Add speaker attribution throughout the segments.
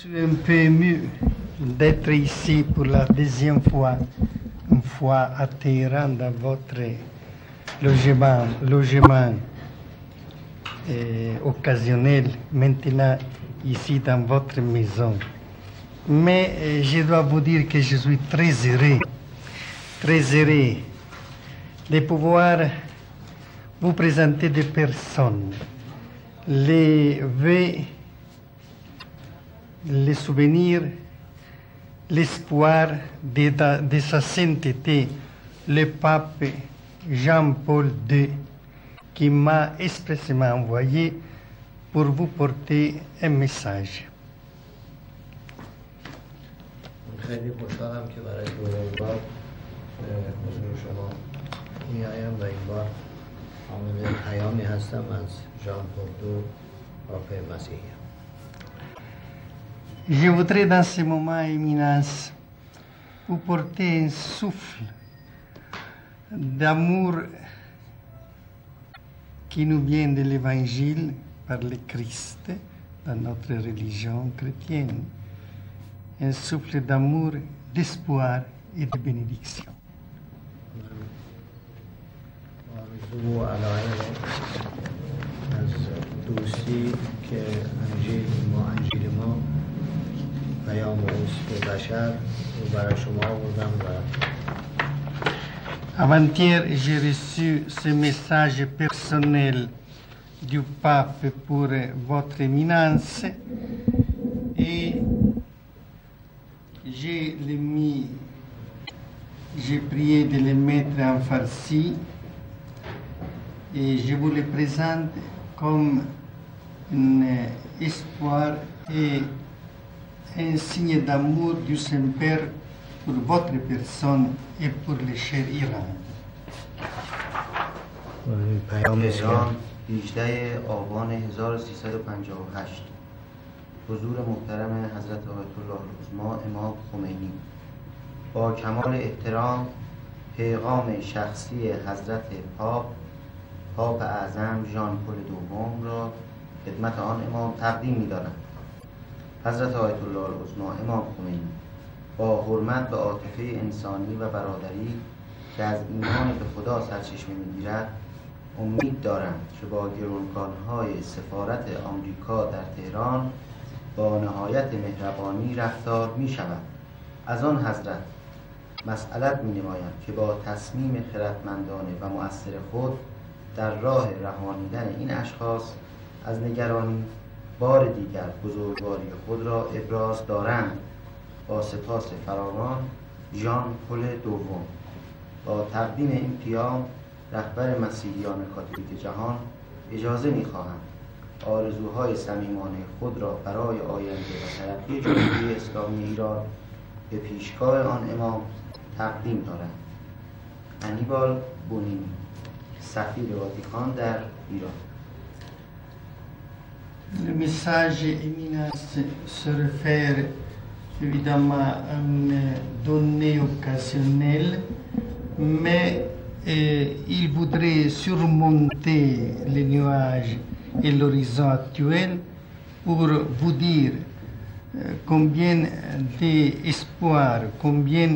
Speaker 1: suis un peu ému d'être ici pour la deuxième fois, une fois à Téhéran dans votre logement occasionnel, maintenant ici dans votre maison. Mais je dois vous dire que je suis très heureux de pouvoir vous présenter des personnes, les vœux, les souvenirs, l'espoir de sa sainteté, le pape Jean-Paul II, qui m'a expressément envoyé pour vous porter un message.
Speaker 2: خیلی خوشحالم که برای دومین بار حضور شما میایم و این بار حامل پیامی هستم از ژان پل دو پاپ مسیحی.
Speaker 1: Je voudrais dans ce moment, Éminence, vous porter un souffle d'amour qui nous vient de l'Évangile par le Christ dans notre religion chrétienne. Un souffle d'amour, d'espoir et de bénédiction.
Speaker 2: آرزو و علاقه از دوستی که انجیل ما پیام اوست به بشر و برای شما آوردم و
Speaker 1: Avant-hier, j'ai reçu ce message personnel du pape pour votre éminence et j'ai prié de le mettre en farci et je vous le présente comme un espoir et un signe d'amour du Saint-Père pour votre personne et pour le cher Iran.
Speaker 3: تهران 18 آبان 1358 حضور محترم حضرت آیت الله العظما امام خمینی، با کمال احترام پیغام شخصی حضرت پاپ اعظم ژان پل دوم را خدمت آن امام تقدیم می‌دارم. حضرت آیت الله العظما امام خمینی، با حرمت به عاطفه انسانی و برادری که از ایمان به خدا سرچشمه می‌گیرد، امید دارم که با گرونکان‌های سفارت آمریکا در تهران با نهایت مهربانی رفتار می‌شود. از آن حضرت مسئلت می‌نمایم که با تصمیم خردمندانه و مؤثر خود در راه رهانیدن این اشخاص از نگرانی بار دیگر بزرگواری خود را ابراز دارند. با سپاس فراوان، ژان پل دوم. با تقدیم این پیام رهبر مسیحیان کاتولیک جهان اجازه می‌خواهم آرزوهای صمیمانه خود را برای آینده و ترقی جمهوری اسلامی ایران به پیشگاه آن امام تقدیم دارم. انیبال بونینی، سفیر واتیکان در ایران.
Speaker 1: Le message éminence se réfère évidemment à une donnée occasionnelle, mais il voudrait surmonter les nuages et l'horizon actuel pour vous dire combien d'espoir, combien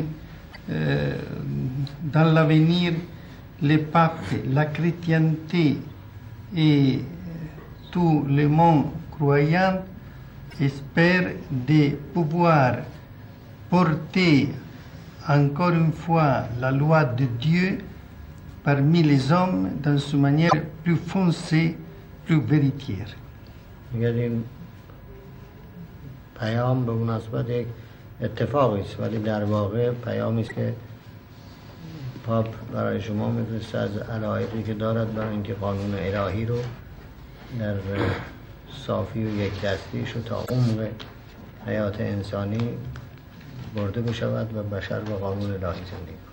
Speaker 1: dans l'avenir les papes, la chrétienté et tout le monde croyant espèrent de pouvoir porter encore une fois la loi de Dieu parmi les hommes dans une manière plus foncée, plus véritière.
Speaker 2: این پیام به مناسبت یک اتفاقی است، ولی در واقع پیامی است که پاپ برای شما میفرسته از علایقی که دارد برای اینکه قانون الهی رو در صافی و یک دستیش و تا عمق حیات انسانی برده بشود و بشر با قانون الهی زندگی کند.